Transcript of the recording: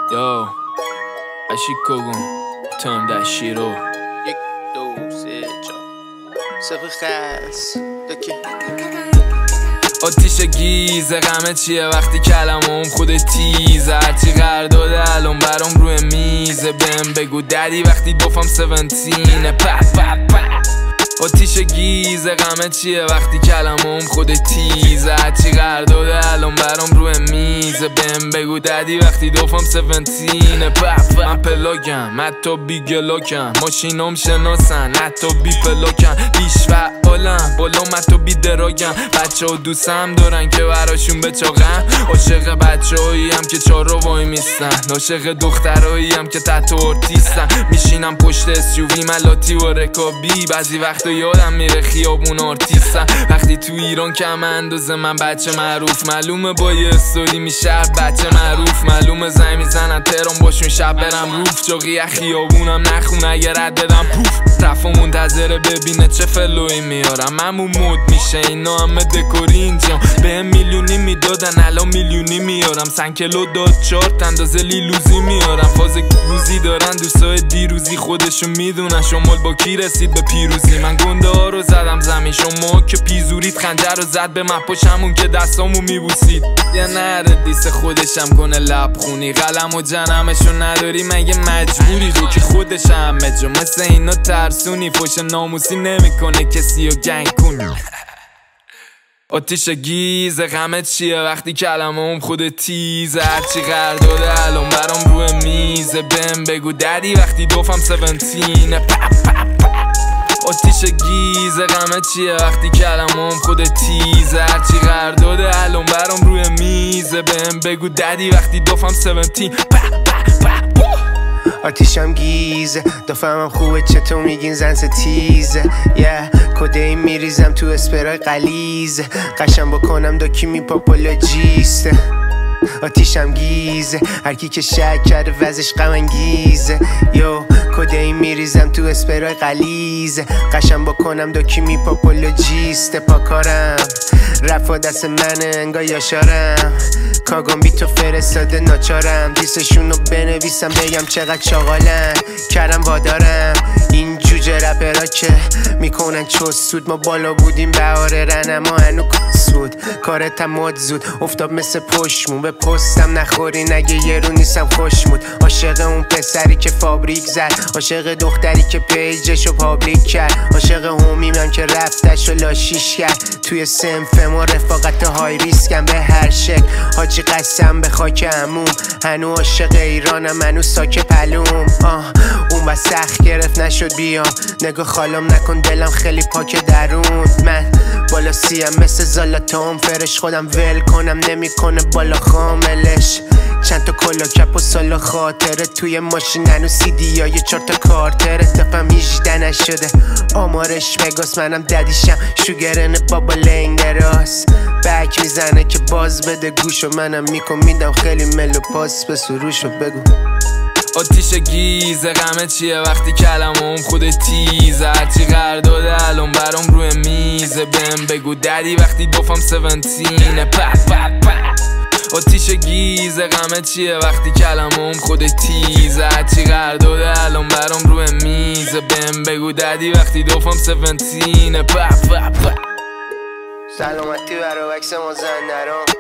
Yo, Ashikogun, turn that shit up. یک دو سه چهار صفر خس دکی آتیش گیزه غمه چیه وقتی کلمم خود تیزه هرچی قرار داده الان برام روی میزه بهم بگو ددی وقتی دوفم 17 آتیش گیزه غمه چیه وقتی کلمم خود تیزه هرچی قرار داده الان برام روی میزه بهم بگو ددی وقتی دوفم 17 من پلاکم حتی بی گلاکم ماشینام شناسن حتی بی پلاکم بیش فعالم بالام حتی بی دراگم بچه ها دوستم دارن که براشون بچاقم عاشق بچه هایی هم که چار رو وای میستن عاشق دخترهایی هم که تحت ارتیستن میشینم پشت SUV ملاتی و رکابی بعضی وقتا یادم میره خیابون آرتیستن وقتی تو ایران کم اندازه من بچه معروف معلومه با یه استوری میشه بچه معروف معلومه زنگ میزنن تهران باشون شب برم روف جاقی خیابونم نخون اگه رد بدم پوف رفا منتظره ببینه چه فلوی میارم همون مود میشه اینا همه دکوری اینجا به میلیونی میدادن الان میلیونی میارم سنکلو داد چارت اندازه لیلوزی میارم فاز روزی دارن دوستای دیروزی خودشون میدونن شمال با کی رسید به پیروزی من گنده ها رو زدم زمین شما که پیزورید خنجر رو زد به مپاش همون که دستامو میبوسید یه نره دیس خودشم کنه لبخونی قلم و جنمشو نداری مگه مجبوری رو که خودش همه جا مثل اینا ترسونی فوش ناموسی نمیکنه کسی رو گنگ کنی آتیش گیزه غمه چیه وقتی کلمم خود تیزه هرچی قرار داده الان برام روی میزه بهم بگو ددی وقتی دوفم 17 آتیش گیزه غمه چیه وقتی کلمم خود تیزه هرچی قرار داده الان برام روی میزه بهم بگو ددی وقتی دوفم 17 آتیشم گیزه دفعم خوبه چطور میگین زن ستیزه کدهی میریزم تو اسپرای قلیزه قشم بکنم داکی میپاپولاجیسته آتیشم گیزه هرکی که شک کرده وزش غم انگیزه کدهی میریزم تو اسپرای قلیزه قشم بکنم داکی میپاپولاجیسته پاکارم رفا دست منه انگاه یاشارم کاغام بی تو فرستاده ناچارم دیسشونو بنویسم بگم چقدر چاقالن کردم وادارم این جوجه رپرا که میکنن چوست سود ما بالا بودیم بهاره رن اما هنو سود کارت هم مد زود افتاب مثل پشمون به پستم نخوری نگه یه رو نیستم خوشمود عاشق اون پسری که فابریک زد عاشق دختری که پیجشو پابلیک کرد عاشق هومیمم که رفتش و لاشیش کرد توی سنف ما رفاقت های ریسکم به هر شکل حاجی قسم به خاک عموم هنو عاشق ایرانم هنو ساک پلوم اون با سخت گرفت نشد بیام نگاه خالم نکن دلم خیلی پاک درون من بالا سیم مثل زالاتام فرش خودم ول کنم نمیکنه بالا خاملش چند تا کلا کپ و سالا خاطره توی ماشین هنو CD های 4 تا کارتره دفعم 18 نشده آمارش بگاس منم ددیشم شوگرن بابا لنگ راست بک میزنه که باز بده گوشو منم میدم خیلی ملو پاس به سروشو بگو آتیش گیزه غمه چیه وقتی کلمم خود تیزه هرچی قرار داده الان برام روی میزه بهم بگو ددی وقتی دوفم 17 آتیش گیزه غمه چیه وقتی کلمم خود تیزه هرچی قرار داده الان برام روی میزه بهم بگو ددی وقتی دوفم 17 سلامتی برای وکس مازندران